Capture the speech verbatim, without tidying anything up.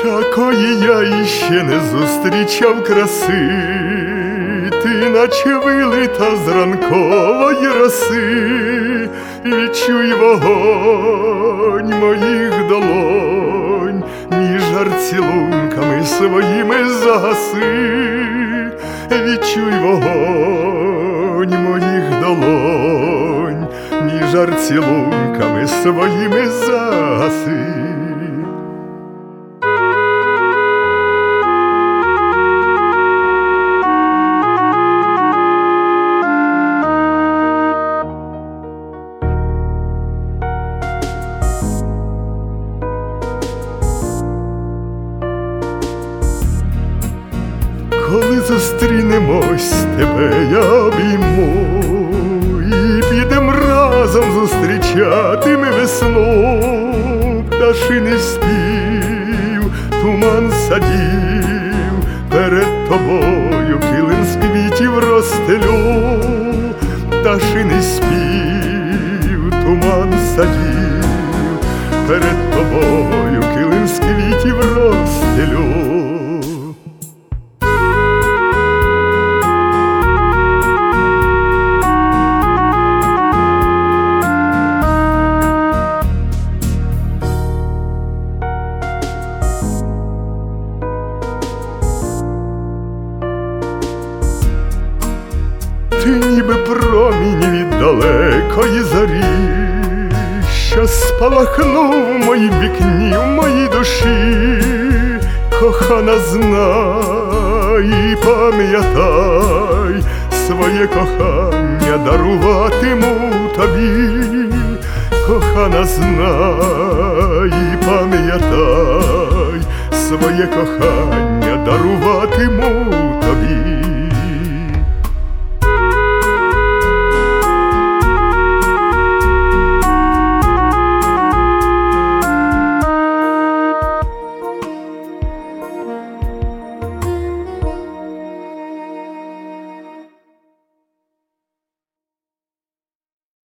Такої я іще не зустрічав краси, ти наче вилита з ранкової роси. Відчуй вогонь моїх долонь, мій жар цілунками своїми загаси. Відчуй вогонь моїх долонь, мій жар цілунками своїми загаси. Коли зустрінемось, тебе я обійму і підем разом зустрічати ми весну. Пташиний спів, туман садів, перед тобою килим з квітів розстелю. Пташиний спів, туман садів, перед тобою килим з квітів розстелю. Ти ніби промінь від далекої зорі, що спалахнув в моїм вікні, в моїй душі. Кохана, знай і пам'ятай, своє кохання даруватиму тобі. Кохана, знай і пам'ятай, своє кохання даруватиму